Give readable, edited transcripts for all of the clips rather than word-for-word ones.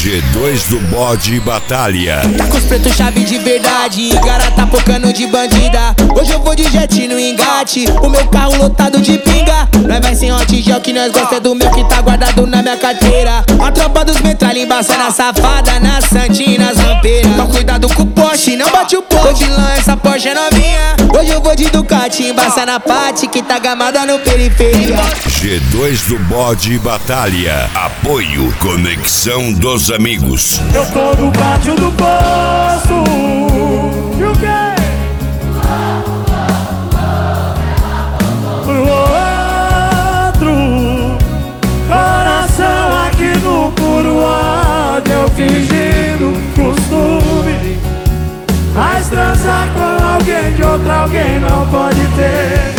G2 do bode batalha. Tá com os pretos chave de verdade, cara tá focando de bandida. Hoje eu vou de jet no engate, o meu carro lotado de pinga. Nós vai sem hot gel que nós gosta do meu que tá guardado na minha carteira. A tropa dos metralha embaçando a safada na santinha nas rampeiras. Mas cuidado com o Porsche, não bate o pó. Tô de lã, essa Porsche é novinha. Hoje eu vou de Ducati, embaça na Pati que tá gamada no periferia. G2 do bode batalha. Apoio Conexão dos Amigos. Eu tô no pátio do poço. E o quê? Pro outro coração aqui no puro ódio, eu fingindo costume. Mas transar com alguém de outro alguém não pode ter.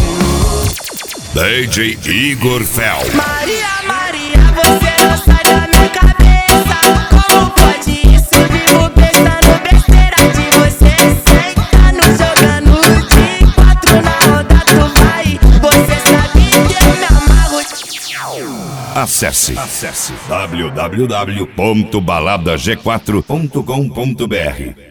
DJ Igor Fel. Maria, Maria, você não sai da minha cabeça. Como pode isso? Vivo pensando besteira de você. Sentando, jogando de 4 na roda, tu vai. Você sabe que eu me amarro. Acesse www.baladag4.com.br